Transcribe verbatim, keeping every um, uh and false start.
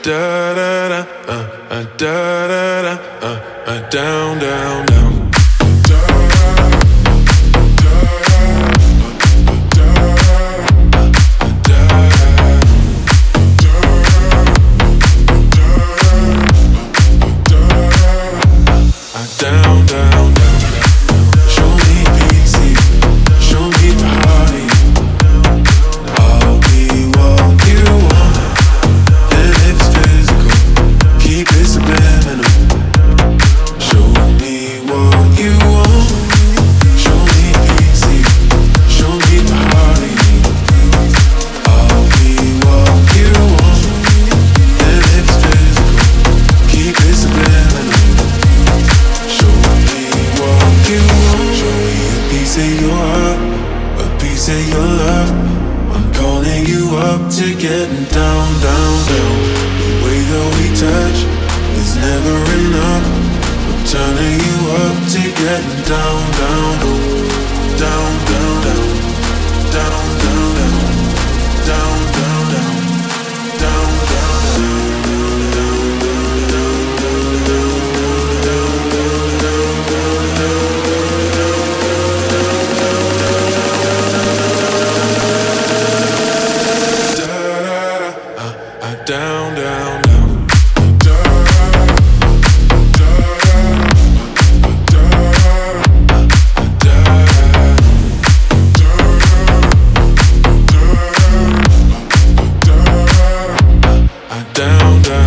da da da, uh, uh, da da da, uh, uh, down, down, down. Down, down, down. Show me P C, show me party. I'll be what you want, and if it's physical, keep it subliminal. Show me what you want. Show me P C, show me party. I'll be what you want, and if it's physical, keep it subliminal. Show me what you want. Show me a piece of your heart, a piece of your love. I'm calling you up to getting down, down, down. The way that we touch is never enough. I'm turning you up to getting down, down, down, down, down, down, down, down, down, down, down, down, down. Down, down, down. Down, down.